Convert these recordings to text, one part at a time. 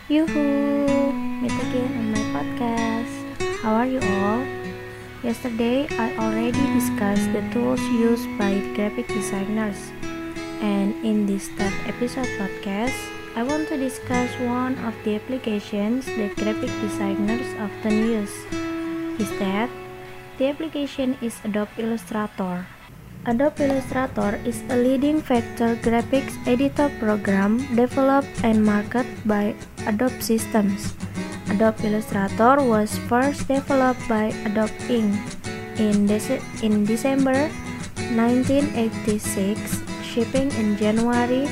Yoo-hoo! Meet again on my podcast. How are you all? Yesterday, I already discussed the tools used by graphic designers. And in this third episode podcast, I want to discuss one of the applications that graphic designers often use. Is that the application is Adobe Illustrator. Adobe Illustrator is a leading vector graphics editor program developed and marketed by Adobe Systems. Adobe Illustrator was first developed by Adobe Inc. in December 1986, shipping in January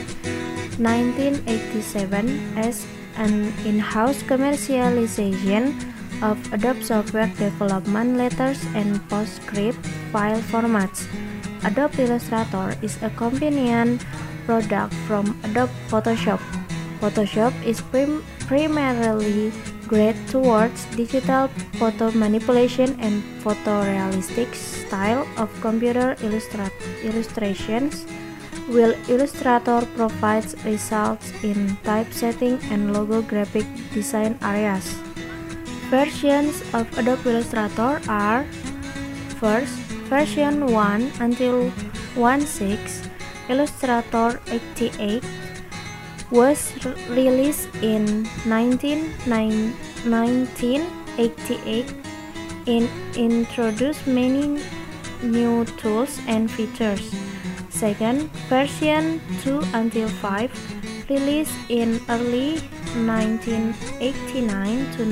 1987 as an in-house commercialization of Adobe software development letters and PostScript file formats. Adobe Illustrator is a companion product from Adobe Photoshop. Photoshop is primarily geared towards digital photo manipulation and photorealistic style of computer illustrations, while Illustrator provides results in typesetting and logo graphic design areas. Versions of Adobe Illustrator are: first, version 1 until 1.6, Illustrator 88, was released in 1988 and introduced many new tools and features. Second, version 2 until 5, released in early 1989 to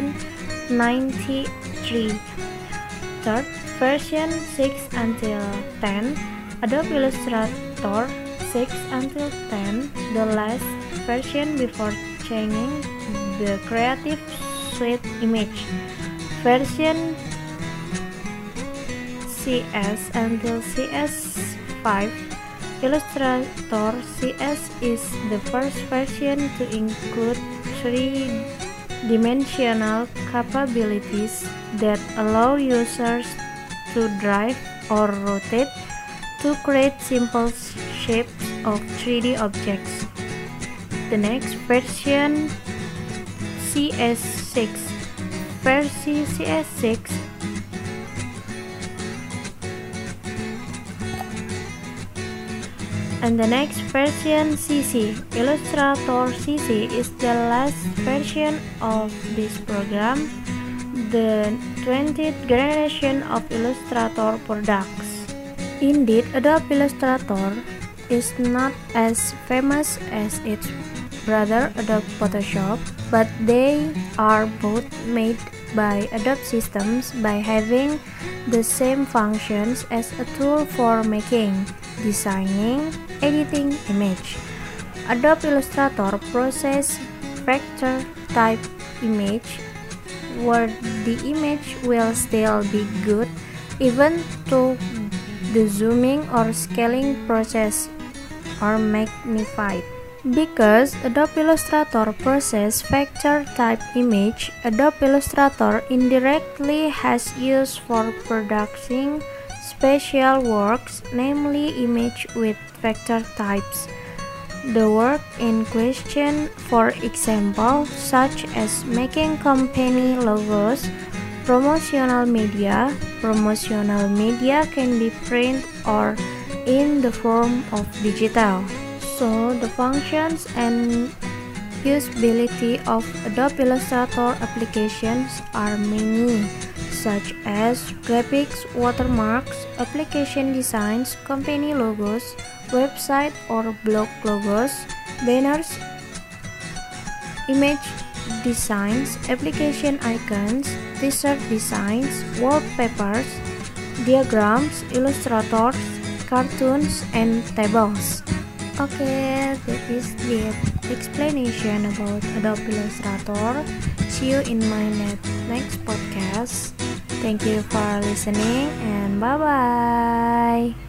1993. Third, version 6 until 10, Adobe Illustrator 6 until 10, the last version before changing the Creative Suite image. Version CS until CS5, Illustrator CS is the first version to include three-dimensional capabilities that allow users to drag or rotate to create simple shapes of 3D objects. The next version, CS6. Version CS6 and the next version, CC. Illustrator CC is the last version of this program, the 20th generation of Illustrator products. Indeed, Adobe Illustrator is not as famous as its brother Adobe Photoshop, but they are both made by Adobe Systems by having the same functions as a tool for making, designing, editing image. Adobe Illustrator processes vector type image where the image will still be good even though the zooming or scaling process are magnified. Because Adobe Illustrator processes vector type image, Adobe Illustrator indirectly has use for producing special works, namely image with vector types. The work in question, for example, such as making company logos, promotional media can be printed or in the form of digital. So, the functions and usability of Adobe Illustrator applications are many, such as graphics, watermarks, application designs, company logos, website or blog logos, banners, image designs, application icons, t-shirt designs, wallpapers, diagrams, illustrators, cartoons, and tables. Okay, that is the explanation about Adobe Illustrator. See you in my next podcast. Thank you for listening and bye bye.